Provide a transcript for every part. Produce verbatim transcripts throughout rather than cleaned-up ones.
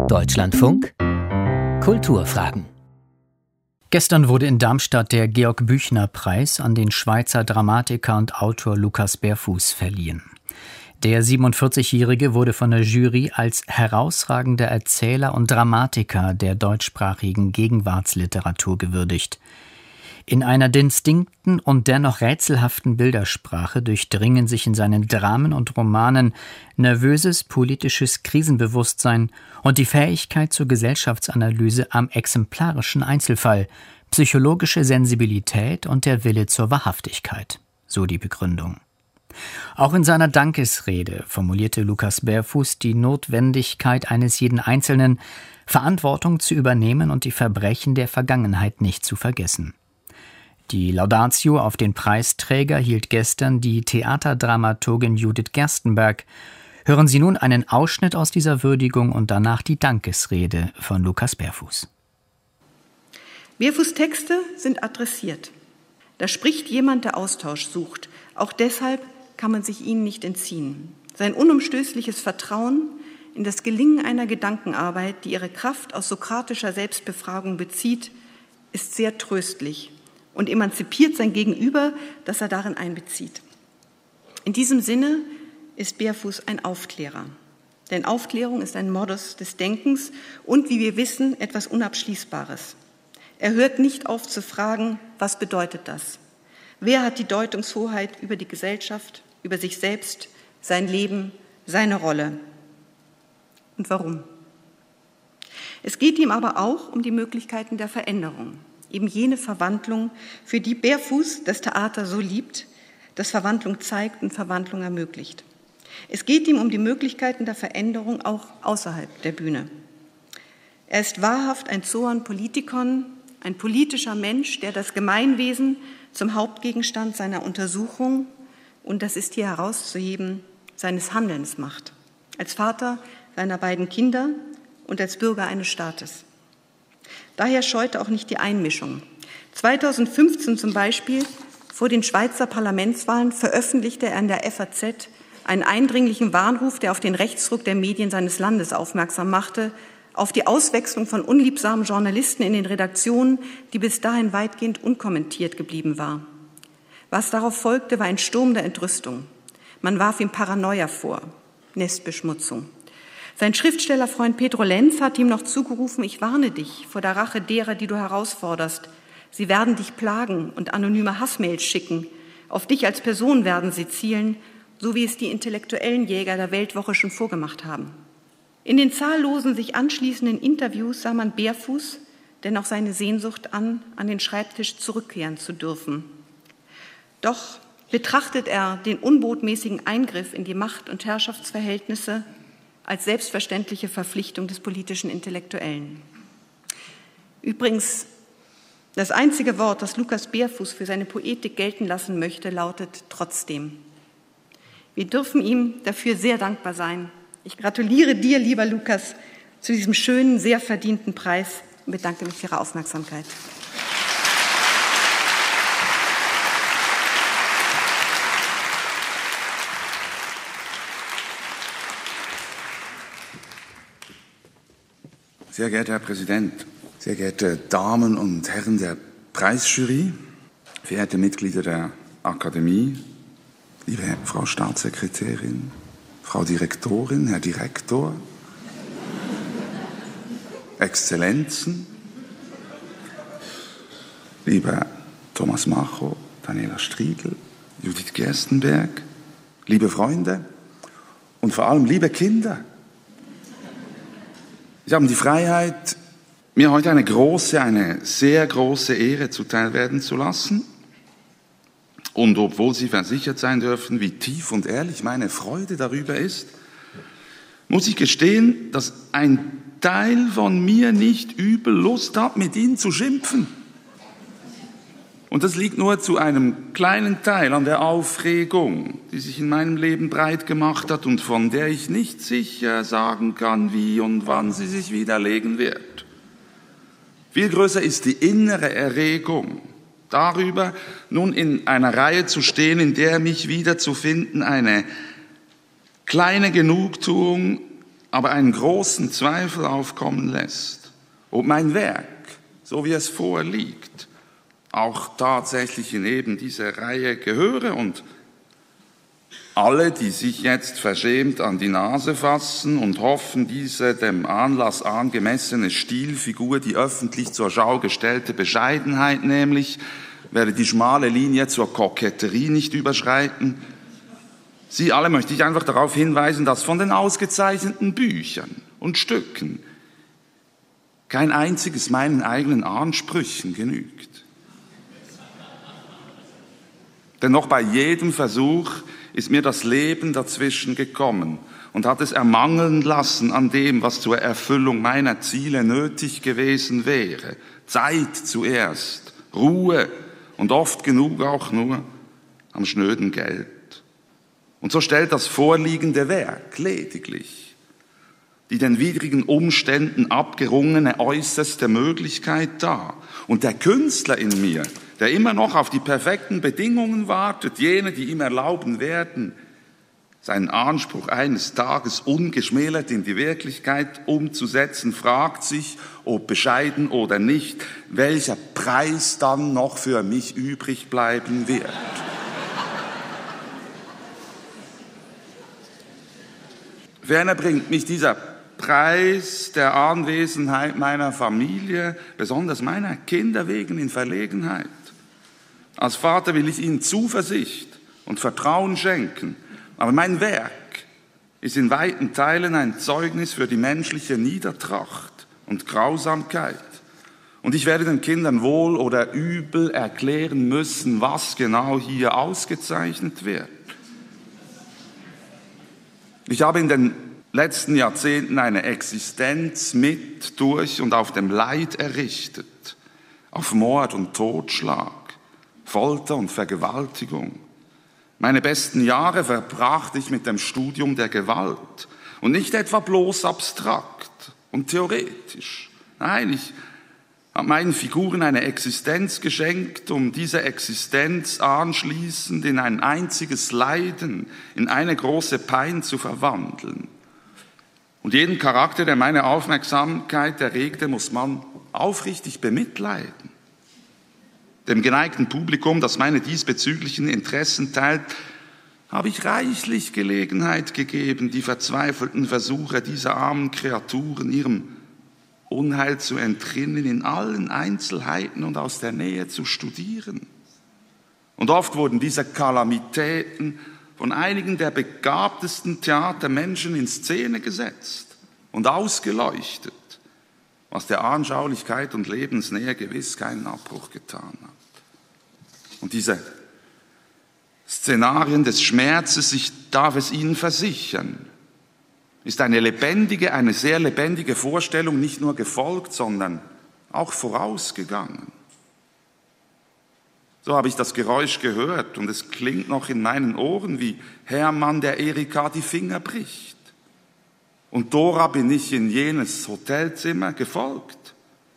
Deutschlandfunk Kulturfragen. Gestern wurde in Darmstadt der Georg-Büchner-Preis an den Schweizer Dramatiker und Autor Lukas Berfuß verliehen. Der siebenundvierzigjährige wurde von der Jury als herausragender Erzähler und Dramatiker der deutschsprachigen Gegenwartsliteratur gewürdigt. In einer distinkten und dennoch rätselhaften Bildersprache durchdringen sich in seinen Dramen und Romanen nervöses politisches Krisenbewusstsein und die Fähigkeit zur Gesellschaftsanalyse am exemplarischen Einzelfall, psychologische Sensibilität und der Wille zur Wahrhaftigkeit, so die Begründung. Auch in seiner Dankesrede formulierte Lukas Berfuß die Notwendigkeit eines jeden Einzelnen, Verantwortung zu übernehmen und die Verbrechen der Vergangenheit nicht zu vergessen. Die Laudatio auf den Preisträger hielt gestern die Theaterdramaturgin Judith Gerstenberg. Hören Sie nun einen Ausschnitt aus dieser Würdigung und danach die Dankesrede von Lukas Berfuß. Berfuß' Texte sind adressiert. Da spricht jemand, der Austausch sucht. Auch deshalb kann man sich ihnen nicht entziehen. Sein unumstößliches Vertrauen in das Gelingen einer Gedankenarbeit, die ihre Kraft aus sokratischer Selbstbefragung bezieht, ist sehr tröstlich und emanzipiert sein Gegenüber, das er darin einbezieht. In diesem Sinne ist Berfuß ein Aufklärer. Denn Aufklärung ist ein Modus des Denkens und, wie wir wissen, etwas Unabschließbares. Er hört nicht auf zu fragen, was bedeutet das? Wer hat die Deutungshoheit über die Gesellschaft, über sich selbst, sein Leben, seine Rolle? Und warum? Es geht ihm aber auch um die Möglichkeiten der Veränderung. Eben jene Verwandlung, für die Berfuß das Theater so liebt, das Verwandlung zeigt und Verwandlung ermöglicht. Es geht ihm um die Möglichkeiten der Veränderung auch außerhalb der Bühne. Er ist wahrhaft ein Zoon Politikon, ein politischer Mensch, der das Gemeinwesen zum Hauptgegenstand seiner Untersuchung, und das ist hier herauszuheben, seines Handelns macht. Als Vater seiner beiden Kinder und als Bürger eines Staates. Daher scheute auch nicht die Einmischung. zweitausendfünfzehn zum Beispiel, vor den Schweizer Parlamentswahlen, veröffentlichte er in der F A Z einen eindringlichen Warnruf, der auf den Rechtsruck der Medien seines Landes aufmerksam machte, auf die Auswechslung von unliebsamen Journalisten in den Redaktionen, die bis dahin weitgehend unkommentiert geblieben war. Was darauf folgte, war ein Sturm der Entrüstung. Man warf ihm Paranoia vor, Nestbeschmutzung. Sein Schriftstellerfreund Pedro Lenz hat ihm noch zugerufen: Ich warne dich vor der Rache derer, die du herausforderst. Sie werden dich plagen und anonyme Hassmails schicken. Auf dich als Person werden sie zielen, so wie es die intellektuellen Jäger der Weltwoche schon vorgemacht haben. In den zahllosen sich anschließenden Interviews sah man Berfuß dennoch seine Sehnsucht an, an den Schreibtisch zurückkehren zu dürfen. Doch betrachtet er den unbotmäßigen Eingriff in die Macht- und Herrschaftsverhältnisse als selbstverständliche Verpflichtung des politischen Intellektuellen. Übrigens, das einzige Wort, das Lukas Berfuß für seine Poetik gelten lassen möchte, lautet trotzdem. Wir dürfen ihm dafür sehr dankbar sein. Ich gratuliere dir, lieber Lukas, zu diesem schönen, sehr verdienten Preis und bedanke mich für Ihre Aufmerksamkeit. Sehr geehrter Herr Präsident, sehr geehrte Damen und Herren der Preisjury, verehrte Mitglieder der Akademie, liebe Frau Staatssekretärin, Frau Direktorin, Herr Direktor, Exzellenzen, lieber Thomas Macho, Daniela Striegel, Judith Gerstenberg, liebe Freunde und vor allem liebe Kinder. Ich habe die Freiheit, mir heute eine große, eine sehr große Ehre zuteil werden zu lassen. Und obwohl Sie versichert sein dürfen, wie tief und ehrlich meine Freude darüber ist, muss ich gestehen, dass ein Teil von mir nicht übel Lust hat, mit Ihnen zu schimpfen. Und das liegt nur zu einem kleinen Teil an der Aufregung, die sich in meinem Leben breit gemacht hat und von der ich nicht sicher sagen kann, wie und wann sie sich widerlegen wird. Viel größer ist die innere Erregung darüber, nun in einer Reihe zu stehen, in der mich wiederzufinden eine kleine Genugtuung aber einen großen Zweifel aufkommen lässt, ob mein Werk, so wie es vorliegt, auch tatsächlich in eben diese Reihe gehöre. Und alle, die sich jetzt verschämt an die Nase fassen und hoffen, diese dem Anlass angemessene Stilfigur, die öffentlich zur Schau gestellte Bescheidenheit nämlich, werde die schmale Linie zur Koketterie nicht überschreiten. Sie alle möchte ich einfach darauf hinweisen, dass von den ausgezeichneten Büchern und Stücken kein einziges meinen eigenen Ansprüchen genügt. Denn noch bei jedem Versuch ist mir das Leben dazwischen gekommen und hat es ermangeln lassen an dem, was zur Erfüllung meiner Ziele nötig gewesen wäre. Zeit zuerst, Ruhe und oft genug auch nur am schnöden Geld. Und so stellt das vorliegende Werk lediglich die den widrigen Umständen abgerungene äußerste Möglichkeit dar. Und der Künstler in mir, der immer noch auf die perfekten Bedingungen wartet, jene, die ihm erlauben werden, seinen Anspruch eines Tages ungeschmälert in die Wirklichkeit umzusetzen, fragt sich, ob bescheiden oder nicht, welcher Preis dann noch für mich übrig bleiben wird. Ferner bringt mich dieser Preis der Anwesenheit meiner Familie, besonders meiner Kinder wegen, in Verlegenheit. Als Vater will ich ihnen Zuversicht und Vertrauen schenken, aber mein Werk ist in weiten Teilen ein Zeugnis für die menschliche Niedertracht und Grausamkeit. Und ich werde den Kindern wohl oder übel erklären müssen, was genau hier ausgezeichnet wird. Ich habe in den letzten Jahrzehnten eine Existenz mit, durch und auf dem Leid errichtet, auf Mord und Totschlag, Folter und Vergewaltigung. Meine besten Jahre verbrachte ich mit dem Studium der Gewalt und nicht etwa bloß abstrakt und theoretisch. Nein, ich habe meinen Figuren eine Existenz geschenkt, um diese Existenz anschließend in ein einziges Leiden, in eine große Pein zu verwandeln. Und jeden Charakter, der meine Aufmerksamkeit erregte, muss man aufrichtig bemitleiden. Dem geneigten Publikum, das meine diesbezüglichen Interessen teilt, habe ich reichlich Gelegenheit gegeben, die verzweifelten Versuche dieser armen Kreaturen ihrem Unheil zu entrinnen, in allen Einzelheiten und aus der Nähe zu studieren. Und oft wurden diese Kalamitäten von einigen der begabtesten Theatermenschen in Szene gesetzt und ausgeleuchtet, was der Anschaulichkeit und Lebensnähe gewiss keinen Abbruch getan hat. Und diese Szenarien des Schmerzes, ich darf es Ihnen versichern, ist eine lebendige, eine sehr lebendige Vorstellung nicht nur gefolgt, sondern auch vorausgegangen. So habe ich das Geräusch gehört und es klingt noch in meinen Ohren, wie Hermann der Erika die Finger bricht. Und Dora bin ich in jenes Hotelzimmer gefolgt.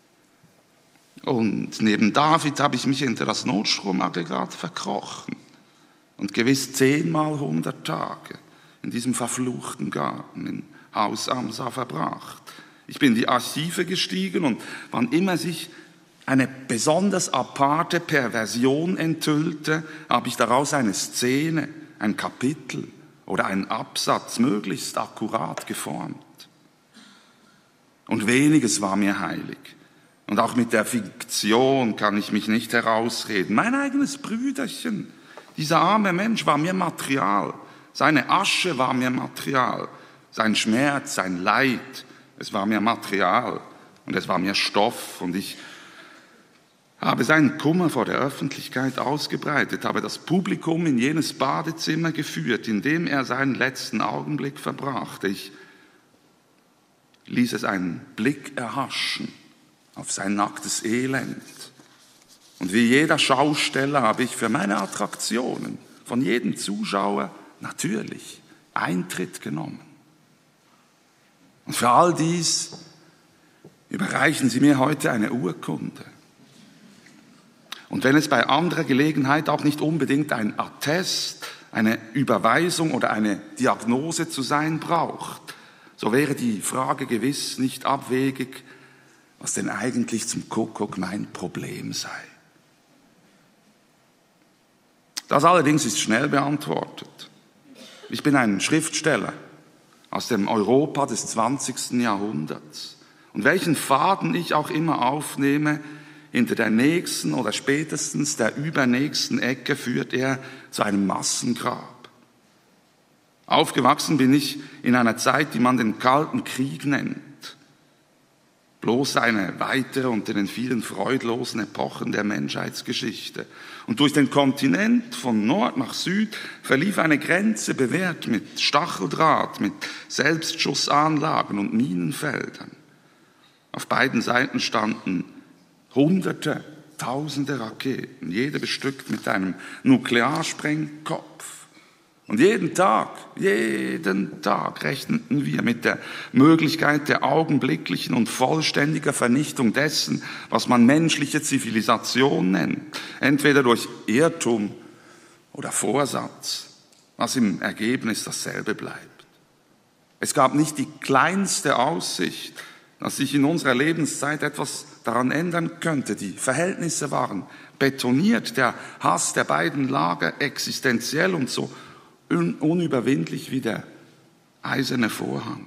Und neben David habe ich mich hinter das Notstromaggregat verkrochen und gewiss zehnmal hundert Tage in diesem verfluchten Garten in Haus Amsa verbracht. Ich bin in die Archive gestiegen und wann immer sich eine besonders aparte Perversion enthüllte, habe ich daraus eine Szene, ein Kapitel oder einen Absatz möglichst akkurat geformt. Und weniges war mir heilig. Und auch mit der Fiktion kann ich mich nicht herausreden. Mein eigenes Brüderchen, dieser arme Mensch, war mir Material. Seine Asche war mir Material. Sein Schmerz, sein Leid, es war mir Material. Und es war mir Stoff. Und ich habe seinen Kummer vor der Öffentlichkeit ausgebreitet, habe das Publikum in jenes Badezimmer geführt, in dem er seinen letzten Augenblick verbrachte. Ich ließ es einen Blick erhaschen auf sein nacktes Elend. Und wie jeder Schausteller habe ich für meine Attraktionen von jedem Zuschauer natürlich Eintritt genommen. Und für all dies überreichen Sie mir heute eine Urkunde. Und wenn es bei anderer Gelegenheit auch nicht unbedingt ein Attest, eine Überweisung oder eine Diagnose zu sein braucht, so wäre die Frage gewiss nicht abwegig, was denn eigentlich zum Kuckuck mein Problem sei. Das allerdings ist schnell beantwortet. Ich bin ein Schriftsteller aus dem Europa des zwanzigsten Jahrhunderts. Und welchen Faden ich auch immer aufnehme, hinter der nächsten oder spätestens der übernächsten Ecke führt er zu einem Massengrab. Aufgewachsen bin ich in einer Zeit, die man den Kalten Krieg nennt. Bloß eine weitere unter den vielen freudlosen Epochen der Menschheitsgeschichte. Und durch den Kontinent von Nord nach Süd verlief eine Grenze bewehrt mit Stacheldraht, mit Selbstschussanlagen und Minenfeldern. Auf beiden Seiten standen Hunderte, Tausende Raketen, jede bestückt mit einem Nuklearsprengkopf. Und jeden Tag, jeden Tag rechneten wir mit der Möglichkeit der augenblicklichen und vollständigen Vernichtung dessen, was man menschliche Zivilisation nennt, entweder durch Irrtum oder Vorsatz, was im Ergebnis dasselbe bleibt. Es gab nicht die kleinste Aussicht, dass sich in unserer Lebenszeit etwas daran ändern könnte. Die Verhältnisse waren betoniert, der Hass der beiden Lager existenziell und so unüberwindlich wie der eiserne Vorhang.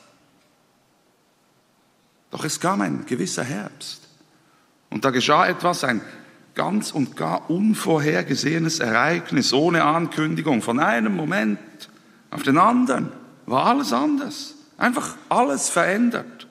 Doch es kam ein gewisser Herbst und da geschah etwas, ein ganz und gar unvorhergesehenes Ereignis, ohne Ankündigung. Von einem Moment auf den anderen war alles anders, einfach alles verändert.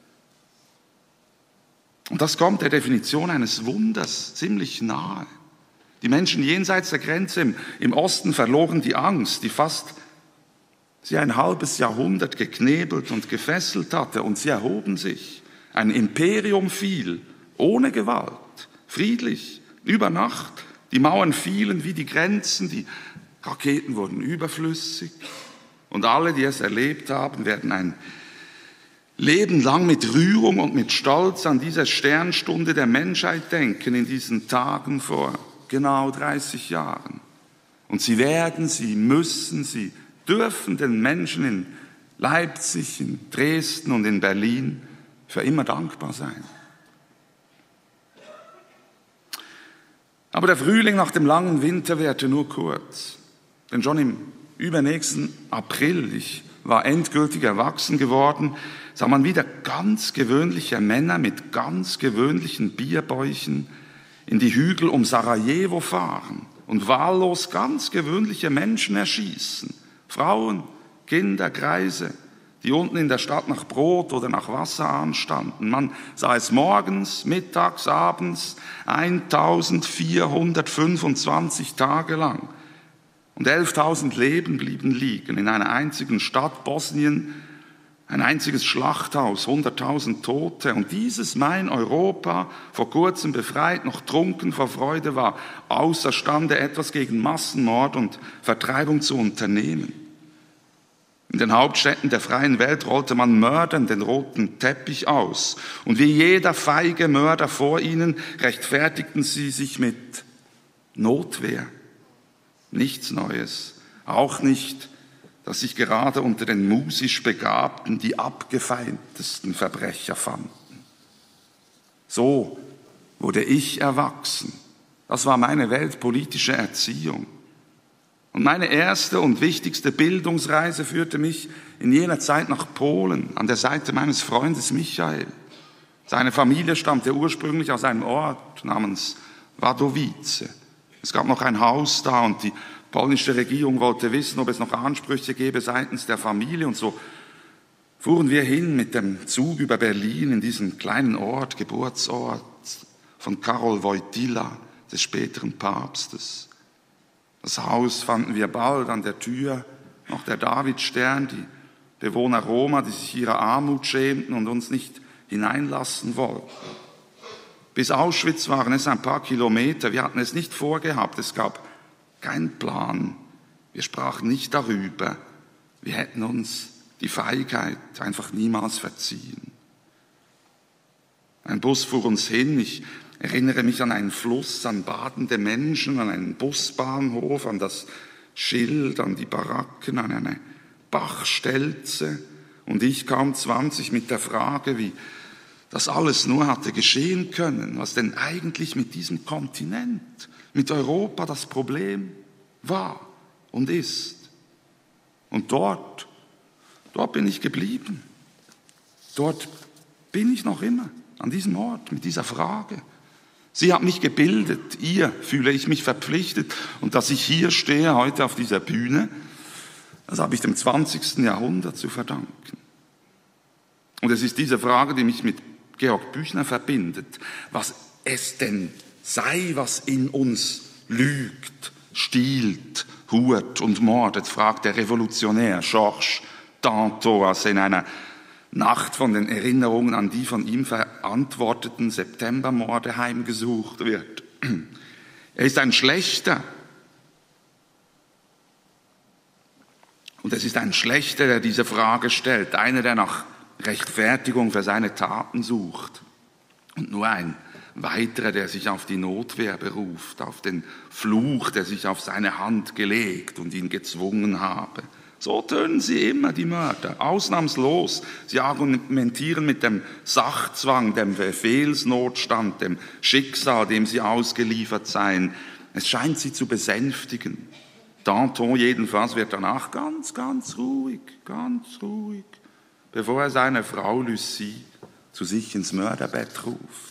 Und das kommt der Definition eines Wunders ziemlich nahe. Die Menschen jenseits der Grenze im, im Osten verloren die Angst, die fast sie ein halbes Jahrhundert geknebelt und gefesselt hatte, und sie erhoben sich. Ein Imperium fiel, ohne Gewalt, friedlich, über Nacht. Die Mauern fielen wie die Grenzen, die Raketen wurden überflüssig. Und alle, die es erlebt haben, werden ein Leben lang mit Rührung und mit Stolz an diese Sternstunde der Menschheit denken, in diesen Tagen vor genau dreißig Jahren. Und sie werden, sie müssen, sie dürfen den Menschen in Leipzig, in Dresden und in Berlin für immer dankbar sein. Aber der Frühling nach dem langen Winter währte nur kurz. Denn schon im übernächsten April, ich war endgültig erwachsen geworden, sah man wieder ganz gewöhnliche Männer mit ganz gewöhnlichen Bierbäuchen in die Hügel um Sarajevo fahren und wahllos ganz gewöhnliche Menschen erschießen. Frauen, Kinder, Greise, die unten in der Stadt nach Brot oder nach Wasser anstanden. Man sah es morgens, mittags, abends, eintausendvierhundertfünfundzwanzig Tage lang. Und elftausend Leben blieben liegen in einer einzigen Stadt, Bosnien, ein einziges Schlachthaus, hunderttausend Tote. Und dieses mein Europa, vor kurzem befreit, noch trunken vor Freude, war außerstande, etwas gegen Massenmord und Vertreibung zu unternehmen. In den Hauptstädten der freien Welt rollte man Mördern den roten Teppich aus. Und wie jeder feige Mörder vor ihnen rechtfertigten sie sich mit Notwehr. Nichts Neues, auch nicht, dass sich gerade unter den musisch Begabten die abgefeimtesten Verbrecher fanden. So wurde ich erwachsen. Das war meine weltpolitische Erziehung. Und meine erste und wichtigste Bildungsreise führte mich in jener Zeit nach Polen, an der Seite meines Freundes Michael. Seine Familie stammte ursprünglich aus einem Ort namens Wadowice. Es gab noch ein Haus da und die polnische Regierung wollte wissen, ob es noch Ansprüche gäbe seitens der Familie. Und so fuhren wir hin mit dem Zug über Berlin in diesen kleinen Ort, Geburtsort von Karol Wojtyła, des späteren Papstes. Das Haus fanden wir bald, an der Tür noch der Davidstern, die Bewohner Roma, die sich ihrer Armut schämten und uns nicht hineinlassen wollten. Bis Auschwitz waren es ein paar Kilometer. Wir hatten es nicht vorgehabt. Es gab keinen Plan. Wir sprachen nicht darüber. Wir hätten uns die Feigheit einfach niemals verziehen. Ein Bus fuhr uns hin. Ich erinnere mich an einen Fluss, an badende Menschen, an einen Busbahnhof, an das Schild, an die Baracken, an eine Bachstelze. und ich kaum zwanzig mit der Frage, wie das alles nur hatte geschehen können, was denn eigentlich mit diesem Kontinent, mit Europa das Problem war und ist. Und dort, dort bin ich geblieben. Dort bin ich noch immer, an diesem Ort, mit dieser Frage. Sie hat mich gebildet, ihr fühle ich mich verpflichtet. Und dass ich hier stehe, heute auf dieser Bühne, das habe ich dem zwanzigsten Jahrhundert zu verdanken. Und es ist diese Frage, die mich mit Georg Büchner verbindet, was es denn sei, was in uns lügt, stiehlt, hurt und mordet, fragt der Revolutionär Georges Danton, als er in einer Nacht von den Erinnerungen an die von ihm verantworteten Septembermorde heimgesucht wird. Er ist ein Schlechter. Und es ist ein Schlechter, der diese Frage stellt, einer, der nach Rechtfertigung für seine Taten sucht. Und nur ein weiterer, der sich auf die Notwehr beruft, auf den Fluch, der sich auf seine Hand gelegt und ihn gezwungen habe. So tönen sie immer, die Mörder, ausnahmslos. Sie argumentieren mit dem Sachzwang, dem Befehlsnotstand, dem Schicksal, dem sie ausgeliefert seien. Es scheint sie zu besänftigen. Danton jedenfalls wird danach ganz, ganz ruhig, ganz ruhig, bevor er seine Frau Lucie zu sich ins Mörderbett ruft.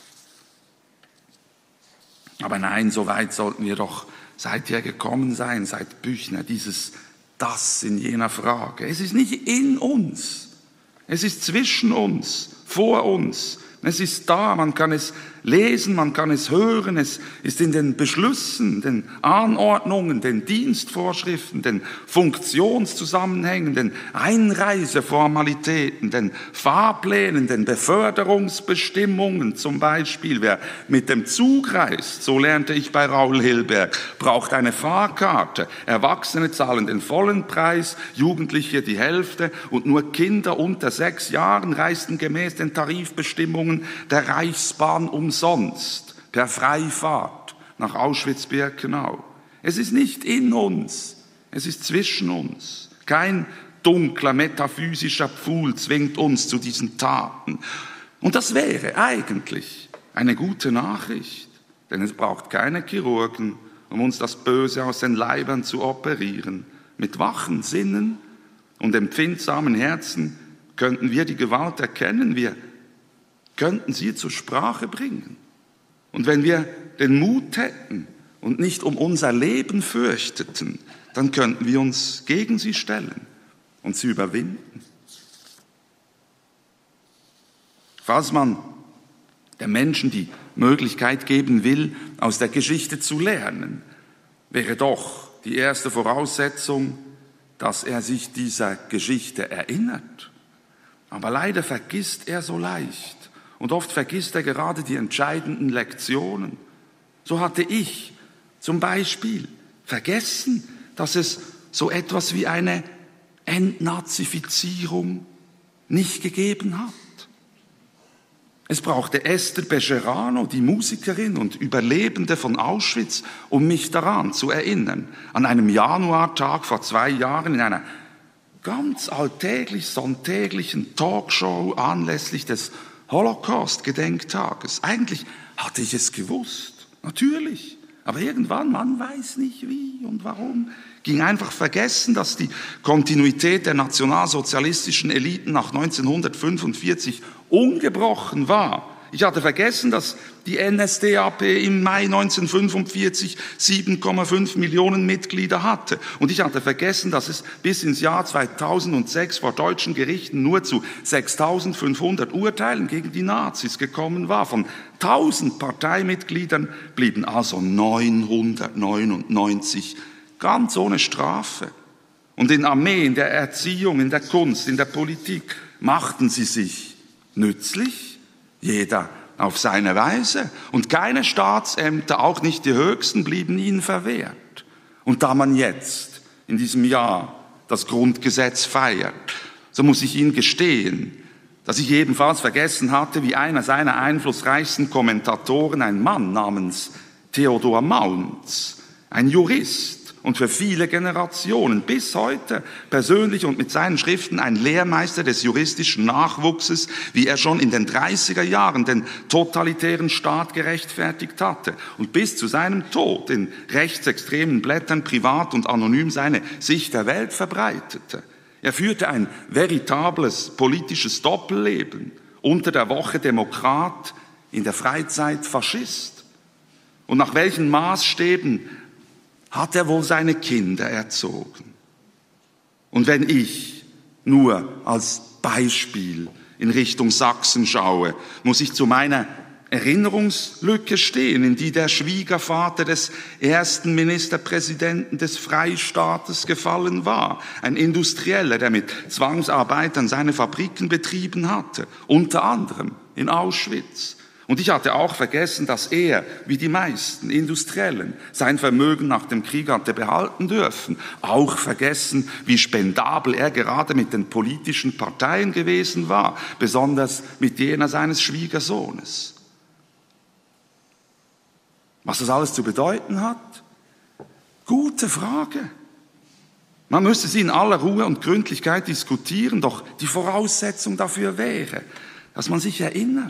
Aber nein, so weit sollten wir doch seither gekommen sein, seit Büchner, dieses Das in jener Frage. Es ist nicht in uns, es ist zwischen uns, vor uns. Es ist da, man kann es lesen, man kann es hören, es ist in den Beschlüssen, den Anordnungen, den Dienstvorschriften, den Funktionszusammenhängen, den Einreiseformalitäten, den Fahrplänen, den Beförderungsbestimmungen. Zum Beispiel, wer mit dem Zug reist, so lernte ich bei Raoul Hilberg, braucht eine Fahrkarte. Erwachsene zahlen den vollen Preis, Jugendliche die Hälfte und nur Kinder unter sechs Jahren reisten gemäß den Tarifbestimmungen der Reichsbahn umsonst, per Freifahrt nach Auschwitz-Birkenau. Es ist nicht in uns, es ist zwischen uns. Kein dunkler, metaphysischer Pfuhl zwingt uns zu diesen Taten. Und das wäre eigentlich eine gute Nachricht, denn es braucht keine Chirurgen, um uns das Böse aus den Leibern zu operieren. Mit wachen Sinnen und empfindsamen Herzen könnten wir die Gewalt erkennen, wir könnten sie zur Sprache bringen. Und wenn wir den Mut hätten und nicht um unser Leben fürchteten, dann könnten wir uns gegen sie stellen und sie überwinden. Falls man den Menschen die Möglichkeit geben will, aus der Geschichte zu lernen, wäre doch die erste Voraussetzung, dass er sich dieser Geschichte erinnert. Aber leider vergisst er so leicht. Und oft vergisst er gerade die entscheidenden Lektionen. So hatte ich zum Beispiel vergessen, dass es so etwas wie eine Entnazifizierung nicht gegeben hat. Es brauchte Esther Bejerano, die Musikerin und Überlebende von Auschwitz, um mich daran zu erinnern. An einem Januartag vor zwei Jahren in einer ganz alltäglich sonntäglichen Talkshow anlässlich des Holocaust-Gedenktages. Eigentlich hatte ich es gewusst, natürlich. Aber irgendwann, man weiß nicht wie und warum, ging einfach vergessen, dass die Kontinuität der nationalsozialistischen Eliten nach neunzehnhundertfünfundvierzig ungebrochen war. Ich hatte vergessen, dass die N S D A P im Mai neunzehnhundertfünfundvierzig sieben Komma fünf Millionen Mitglieder hatte. Und ich hatte vergessen, dass es bis ins Jahr zweitausendsechs vor deutschen Gerichten nur zu sechstausendfünfhundert Urteilen gegen die Nazis gekommen war. Von tausend Parteimitgliedern blieben also neunhundertneunundneunzig ganz ohne Strafe. Und in Armee, in der Erziehung, in der Kunst, in der Politik machten sie sich nützlich, jeder auf seine Weise. Und keine Staatsämter, auch nicht die höchsten, blieben ihnen verwehrt. Und da man jetzt in diesem Jahr das Grundgesetz feiert, so muss ich Ihnen gestehen, dass ich ebenfalls vergessen hatte, wie einer seiner einflussreichsten Kommentatoren, ein Mann namens Theodor Maunz, ein Jurist und für viele Generationen bis heute persönlich und mit seinen Schriften ein Lehrmeister des juristischen Nachwuchses, wie er schon in den dreißiger Jahren den totalitären Staat gerechtfertigt hatte und bis zu seinem Tod in rechtsextremen Blättern privat und anonym seine Sicht der Welt verbreitete. Er führte ein veritables politisches Doppelleben, unter der Woche Demokrat, in der Freizeit Faschist. Und nach welchen Maßstäben hat er wohl seine Kinder erzogen? Und wenn ich nur als Beispiel in Richtung Sachsen schaue, muss ich zu meiner Erinnerungslücke stehen, in die der Schwiegervater des ersten Ministerpräsidenten des Freistaates gefallen war. Ein Industrieller, der mit Zwangsarbeitern seine Fabriken betrieben hatte, unter anderem in Auschwitz. Und ich hatte auch vergessen, dass er, wie die meisten Industriellen, sein Vermögen nach dem Krieg hatte behalten dürfen. Auch vergessen, wie spendabel er gerade mit den politischen Parteien gewesen war, besonders mit jener seines Schwiegersohnes. Was das alles zu bedeuten hat? Gute Frage. Man müsste sie in aller Ruhe und Gründlichkeit diskutieren, doch die Voraussetzung dafür wäre, dass man sich erinnert.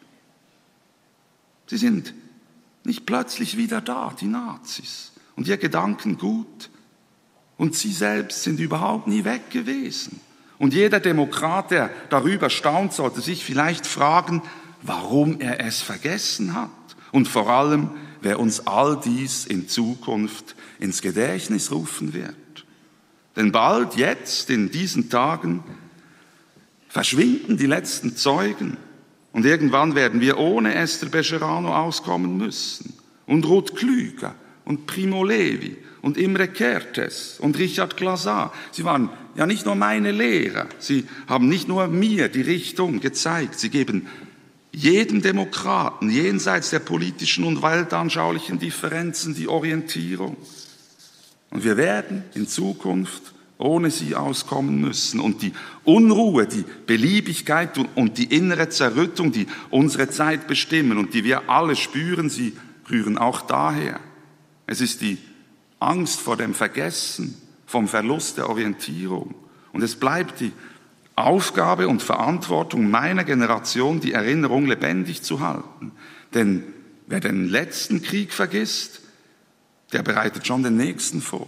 Sie sind nicht plötzlich wieder da, die Nazis, und ihr Gedankengut. Und sie selbst sind überhaupt nie weg gewesen. Und jeder Demokrat, der darüber staunt, sollte sich vielleicht fragen, warum er es vergessen hat. Und vor allem, wer uns all dies in Zukunft ins Gedächtnis rufen wird. Denn bald, jetzt, in diesen Tagen, verschwinden die letzten Zeugen. Und irgendwann werden wir ohne Esther Becherano auskommen müssen. Und Ruth Klüger und Primo Levi und Imre Kertész und Richard Glaser. Sie waren ja nicht nur meine Lehrer. Sie haben nicht nur mir die Richtung gezeigt. Sie geben jedem Demokraten, jenseits der politischen und weltanschaulichen Differenzen, die Orientierung. Und wir werden in Zukunft ohne sie auskommen müssen. Und die Unruhe, die Beliebigkeit und die innere Zerrüttung, die unsere Zeit bestimmen und die wir alle spüren, sie rühren auch daher. Es ist die Angst vor dem Vergessen, vom Verlust der Orientierung. Und es bleibt die Aufgabe und Verantwortung meiner Generation, die Erinnerung lebendig zu halten. Denn wer den letzten Krieg vergisst, der bereitet schon den nächsten vor.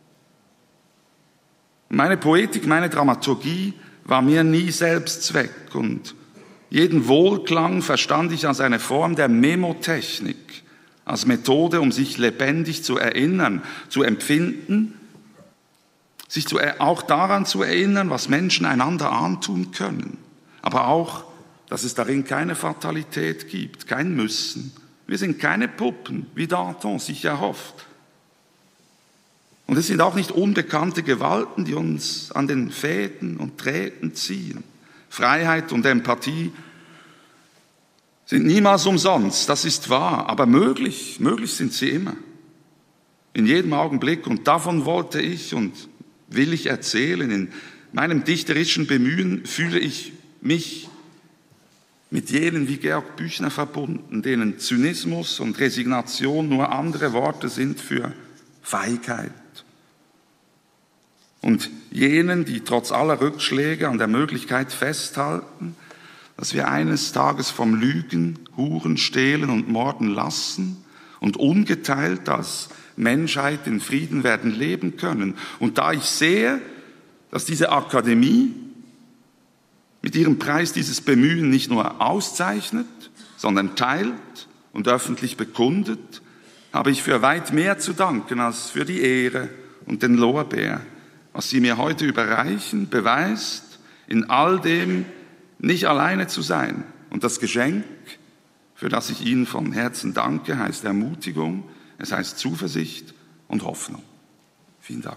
Meine Poetik, meine Dramaturgie war mir nie Selbstzweck und jeden Wohlklang verstand ich als eine Form der Memotechnik, als Methode, um sich lebendig zu erinnern, zu empfinden, sich zu, auch daran zu erinnern, was Menschen einander antun können, aber auch, dass es darin keine Fatalität gibt, kein Müssen. Wir sind keine Puppen, wie Danton sich erhofft. Und es sind auch nicht unbekannte Gewalten, die uns an den Fäden und Drähten ziehen. Freiheit und Empathie sind niemals umsonst, das ist wahr, aber möglich, möglich sind sie immer. In jedem Augenblick, und davon wollte ich und will ich erzählen. In meinem dichterischen Bemühen fühle ich mich mit jenen wie Georg Büchner verbunden, denen Zynismus und Resignation nur andere Worte sind für Feigheit. Und jenen, die trotz aller Rückschläge an der Möglichkeit festhalten, dass wir eines Tages vom Lügen, Huren, Stehlen und Morden lassen und ungeteilt als Menschheit in Frieden werden leben können. Und da ich sehe, dass diese Akademie mit ihrem Preis dieses Bemühen nicht nur auszeichnet, sondern teilt und öffentlich bekundet, habe ich für weit mehr zu danken als für die Ehre und den Lorbeer. Was Sie mir heute überreichen, beweist, in all dem nicht alleine zu sein. Und das Geschenk, für das ich Ihnen von Herzen danke, heißt Ermutigung, es heißt Zuversicht und Hoffnung. Vielen Dank.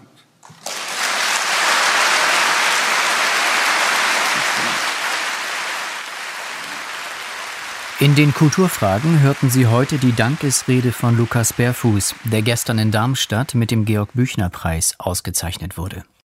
In den Kulturfragen hörten Sie heute die Dankesrede von Lukas Berfuß, der gestern in Darmstadt mit dem Georg-Büchner-Preis ausgezeichnet wurde.